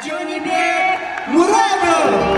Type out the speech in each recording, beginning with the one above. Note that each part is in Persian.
جانب مراد.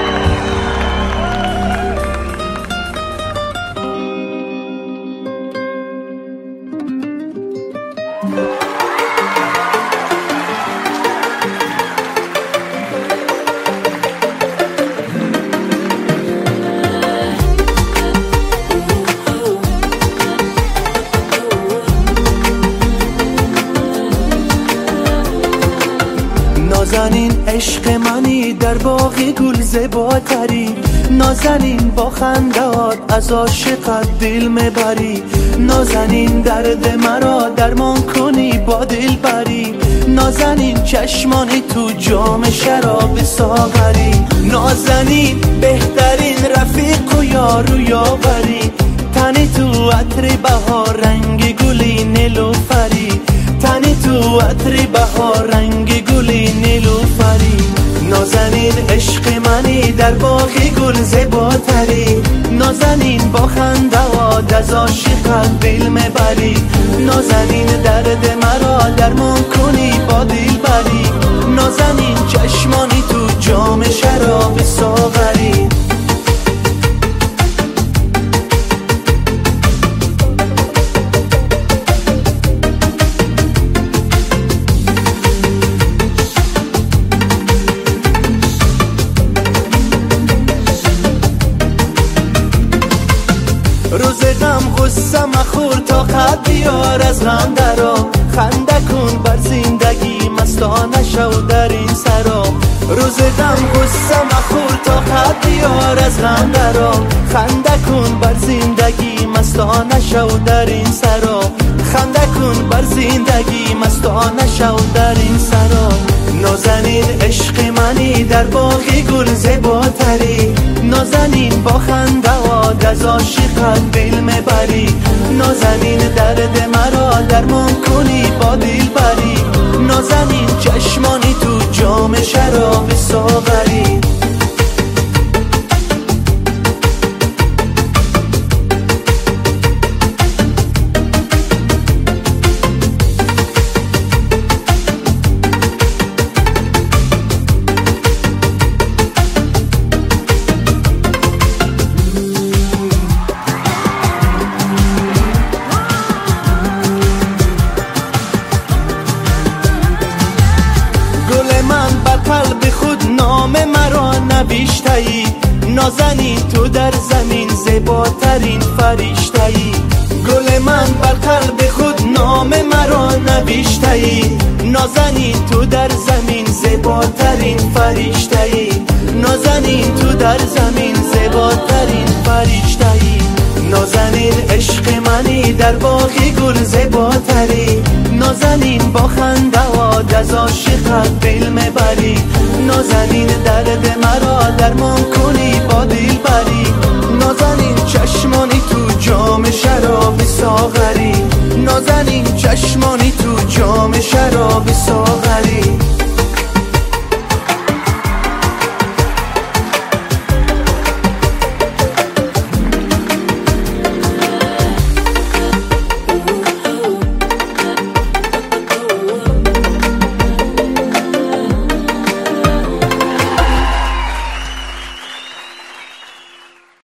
نازنین عشق منی در باغ گل زیباتری، نازنین با خنده‌ات از عاشقت دل میبری، نازنین درد مرا درمان کنی با دل بری، نازنین چشمانی تو جام شراب ساغری، نازنین بهترین رفیق و یار و یاوری، تنی تو عطر بهار رنگ گلی نیلوفری، تنی تو عطر بهار رنگ گلی نیلوفری، نازنین عشق منی در باغ گل زیباتری، نازنین با خنده‌ات از عاشقت دل میبری، نازنین درد مرا درمان کنی با دل بری، نازنین چشمانی تو جام شراب ساغری. روز غم غصه مخور تا خط بیار از غم درا، خنده کن بر زندگی مستانه شو در این سرا، روز غم غصه مخور تا خط بیار از غم درا، خنده کن بر زندگی مستانه شو در این سرا، خنده کن بر زندگی مستانه شو در این سرا، نازنین عشق منی در باغ گل زیباتری، نازنین با خنده‌ات از عاشقت دل میبری، نازنین درد مرا درمان کنی با دل بری، نازنین چشمانی تو جام شراب ساغری. قلب خود نام مرا نوشته‌ای، نازنین تو در زمین زیباترین فرشته‌ای، گل من بر قلب خود نام مرا نوشته‌ای، نازنین تو در زمین زیباترین فرشته‌ای، نازنین تو در زمین زیباترین فرشته‌ای، نازنین عشق منی در باغ گل زیباتری، نازنین با خنده‌ات از عاشقت دل میبری، نازنین درد مرا درمان کنی با دل بری، نازنین چشمانی تو جام شراب ساغری، نازنین چشمانی تو جام شراب ساغری.